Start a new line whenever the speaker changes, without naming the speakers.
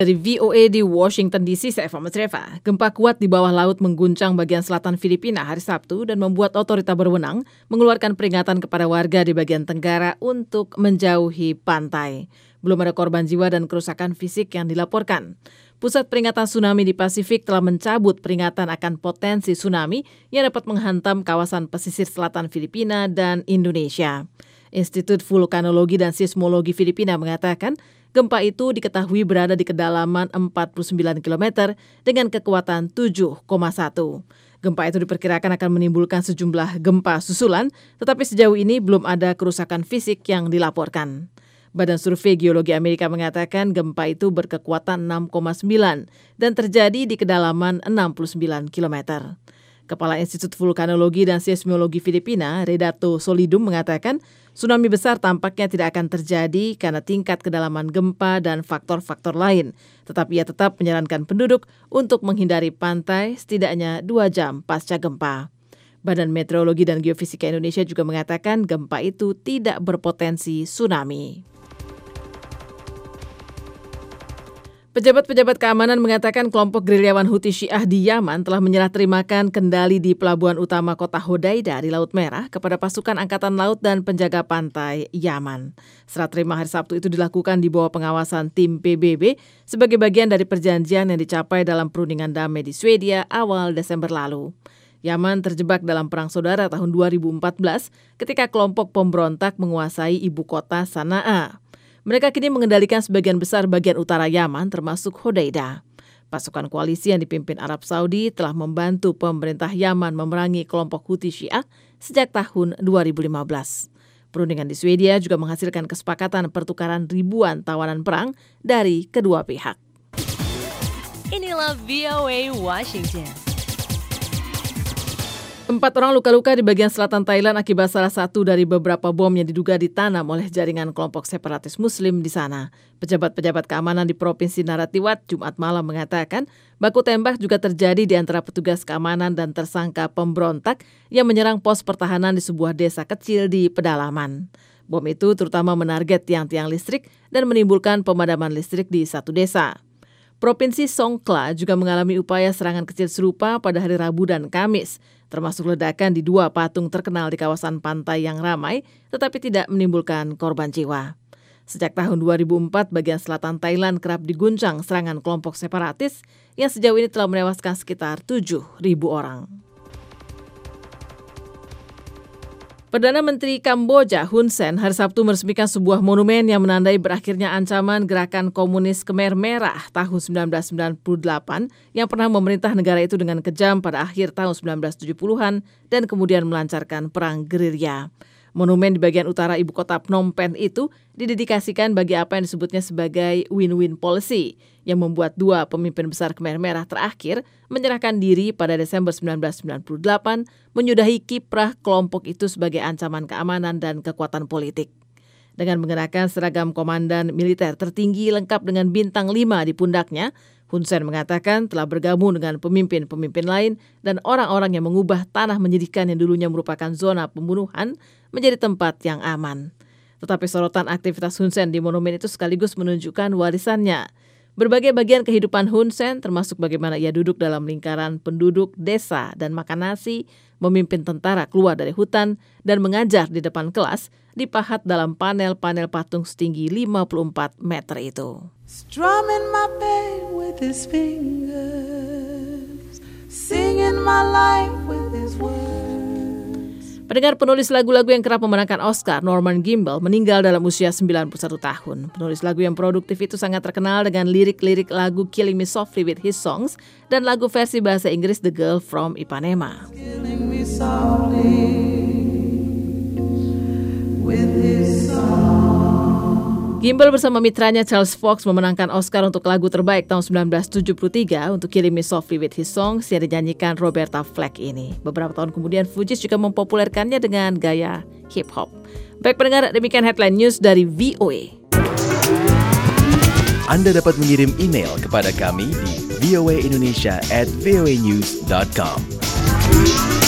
Dari VOA di Washington DC, saya Eva Masreva. Gempa kuat di bawah laut mengguncang bagian selatan Filipina hari Sabtu dan membuat otorita berwenang mengeluarkan peringatan kepada warga di bagian tenggara untuk menjauhi pantai. Belum ada korban jiwa dan kerusakan fisik yang dilaporkan. Pusat peringatan tsunami di Pasifik telah mencabut peringatan akan potensi tsunami yang dapat menghantam kawasan pesisir selatan Filipina dan Indonesia. Institut Vulkanologi dan Seismologi Filipina mengatakan gempa itu diketahui berada di kedalaman 49 km dengan kekuatan 7,1. Gempa itu diperkirakan akan menimbulkan sejumlah gempa susulan, tetapi sejauh ini belum ada kerusakan fisik yang dilaporkan. Badan Survei Geologi Amerika mengatakan gempa itu berkekuatan 6,9 dan terjadi di kedalaman 69 km. Kepala Institut Vulkanologi dan Seismologi Filipina, Redato Solidum, mengatakan tsunami besar tampaknya tidak akan terjadi karena tingkat kedalaman gempa dan faktor-faktor lain. Tetapi ia tetap menyarankan penduduk untuk menghindari pantai setidaknya 2 jam pasca gempa. Badan Meteorologi dan Geofisika Indonesia juga mengatakan gempa itu tidak berpotensi tsunami. Pejabat-pejabat keamanan mengatakan kelompok gerilyawan Houthi Syiah di Yaman telah menyerah terimakan kendali di pelabuhan utama kota Hodeida di Laut Merah kepada pasukan Angkatan Laut dan penjaga pantai Yaman. Serah terima hari Sabtu itu dilakukan di bawah pengawasan tim PBB sebagai bagian dari perjanjian yang dicapai dalam perundingan damai di Swedia awal Desember lalu. Yaman terjebak dalam perang saudara tahun 2014 ketika kelompok pemberontak menguasai ibu kota Sanaa. Mereka kini mengendalikan sebagian besar bagian utara Yaman termasuk Hodeida. Pasukan koalisi yang dipimpin Arab Saudi telah membantu pemerintah Yaman memerangi kelompok Houthi Syiah sejak tahun 2015. Perundingan di Swedia juga menghasilkan kesepakatan pertukaran ribuan tawanan perang dari kedua pihak.
Inilah VOA Washington.
4 orang luka-luka di bagian selatan Thailand akibat salah satu dari beberapa bom yang diduga ditanam oleh jaringan kelompok separatis Muslim di sana. Pejabat-pejabat keamanan di Provinsi Narathiwat Jumat malam mengatakan baku tembak juga terjadi di antara petugas keamanan dan tersangka pemberontak yang menyerang pos pertahanan di sebuah desa kecil di pedalaman. Bom itu terutama menarget tiang-tiang listrik dan menimbulkan pemadaman listrik di satu desa. Provinsi Songkhla juga mengalami upaya serangan kecil serupa pada hari Rabu dan Kamis, termasuk ledakan di 2 patung terkenal di kawasan pantai yang ramai, tetapi tidak menimbulkan korban jiwa. Sejak tahun 2004, bagian selatan Thailand kerap diguncang serangan kelompok separatis yang sejauh ini telah menewaskan sekitar 7.000 orang. Perdana Menteri Kamboja Hun Sen hari Sabtu meresmikan sebuah monumen yang menandai berakhirnya ancaman gerakan komunis Khmer Merah tahun 1998 yang pernah memerintah negara itu dengan kejam pada akhir tahun 1970-an dan kemudian melancarkan perang gerilya. Monumen di bagian utara ibu kota Phnom Penh itu didedikasikan bagi apa yang disebutnya sebagai win-win policy yang membuat 2 pemimpin besar Khmer Merah terakhir menyerahkan diri pada Desember 1998 menyudahi kiprah kelompok itu sebagai ancaman keamanan dan kekuatan politik. Dengan mengenakan seragam komandan militer tertinggi lengkap dengan bintang 5 di pundaknya, Hun Sen mengatakan telah bergabung dengan pemimpin-pemimpin lain dan orang-orang yang mengubah tanah menyedihkan yang dulunya merupakan zona pembunuhan menjadi tempat yang aman. Tetapi sorotan aktivitas Hun Sen di monumen itu sekaligus menunjukkan warisannya. Berbagai bagian kehidupan Hun Sen, termasuk bagaimana ia duduk dalam lingkaran penduduk desa dan makan nasi, memimpin tentara keluar dari hutan, dan mengajar di depan kelas, dipahat dalam panel-panel patung setinggi 54 meter itu.
Strumming my pain with his fingers, singing my life with his words.
Pendengar, penulis lagu-lagu yang kerap memenangkan Oscar, Norman Gimbel, meninggal dalam usia 91 tahun. Penulis lagu yang produktif itu sangat terkenal dengan lirik-lirik lagu Killing Me Softly with His Songs dan lagu versi bahasa Inggris The Girl from Ipanema.
Killing me softly with his songs.
Gimbel bersama mitranya Charles Fox memenangkan Oscar untuk lagu terbaik tahun 1973 untuk Killing Me Softly with His Songs yang dinyanyikan Roberta Flack ini. Beberapa tahun kemudian Fugees juga mempopulerkannya dengan gaya hip-hop. Baik pendengar, demikian headline news dari VOA.
Anda dapat mengirim email kepada kami di voaindonesia@voanews.com.